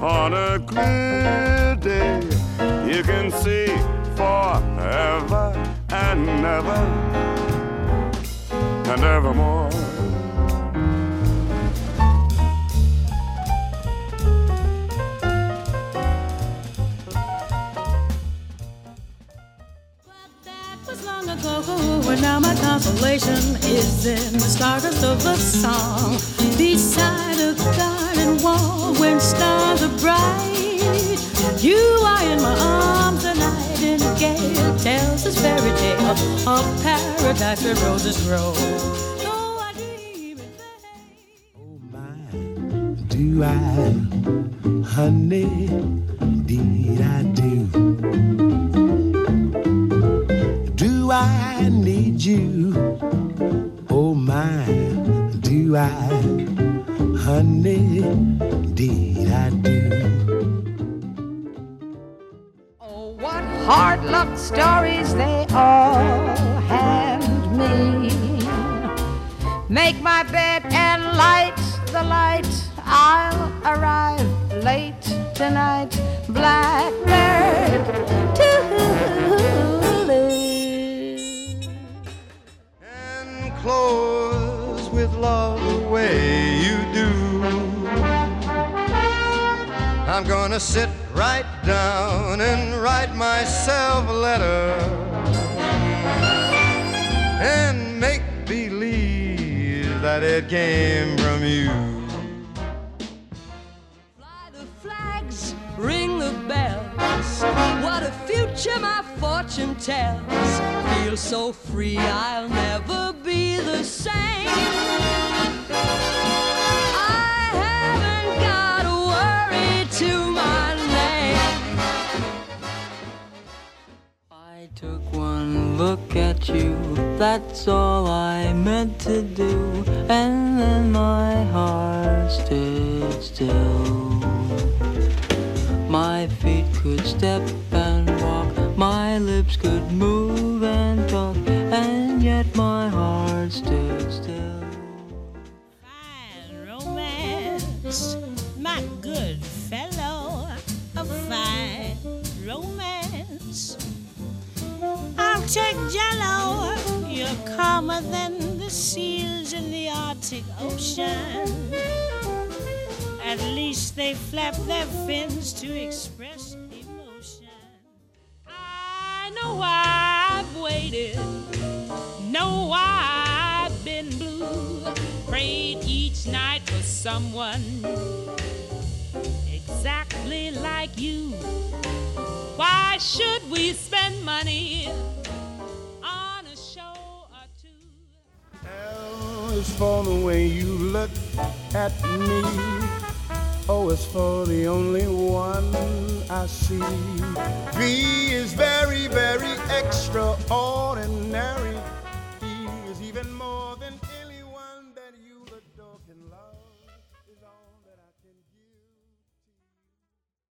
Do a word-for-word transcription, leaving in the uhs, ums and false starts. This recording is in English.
on a clear day. You can see forever and ever and evermore. Long ago, and now my consolation is in the stardust of a song beside a garden wall when stars are bright. You are in my arms tonight, and a gale tells this fairy tale of paradise where roses grow. Oh, I dream in vain. Oh my, do I, honey, did I do? Do I need you? Oh my, do I, honey, did I do? Oh, what hard luck stories they all hand me. Make my bed and light the light. I'll arrive late tonight. Blackbird, too. Close with love the way you do. I'm gonna sit right down and write myself a letter and make believe that it came from you. Fly the flags, ring the bells. What a future my fortune tells. Feel so free I'll never be the same. I haven't got a worry to my name. I took one look at you, that's all I meant to do, and then my heart stood still. My feet could step and walk, my lips could move and talk, and yet my heart stood still. Fine romance, my good fellow, a fine romance. I'll take Jello, you're calmer than the seals in the Arctic Ocean. At least they flap their fins to express emotion. I know why I've waited, know why I've been blue. Prayed each night for someone exactly like you. Why should we spend money on a show or two? L is for the way you look at me. O is for the only one I see. B is very, very extraordinary.